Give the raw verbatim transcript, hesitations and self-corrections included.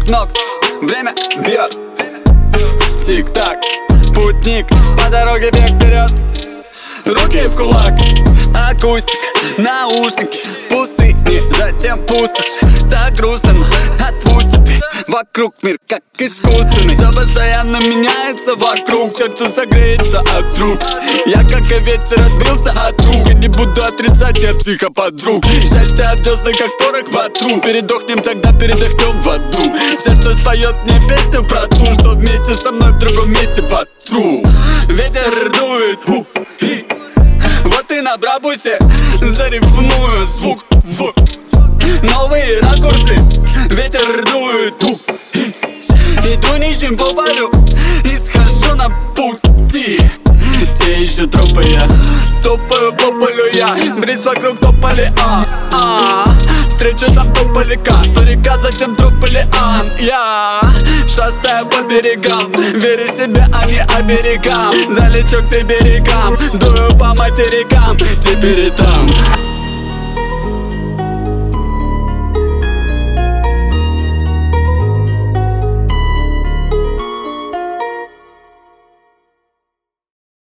ног, время бьет. Тик-так, путник, по дороге бег вперед. Руки в кулак, акустика, наушники, пустыни, затем пустость. Так грустно, но отпустит ты. Вокруг мир как искусственный. Все постоянно меняется вокруг, сердце согреется от друг. Я как и ветер отбился от рук, и не буду отрицать, я психоподруг. Счастье от десны как порох в отру. Передохнем, тогда передохнем в аду. Сердце споет мне песню про ту, что вместе со мной в другом месте потру. Ветер дует, у, и. Вот и на брабусе зарифмую звук в. Новые ракурсы, ветер дует, у, и. Иду нищим по полю и схожу на пути. Те еще трупы я, топаю по полю я. Бриз вокруг тополи, а, а встречу там тополика, то река, затем трополи, а я шастаю по берегам, верю себе, а не оберегам. Залечу к берегам, дую по материкам, теперь и там.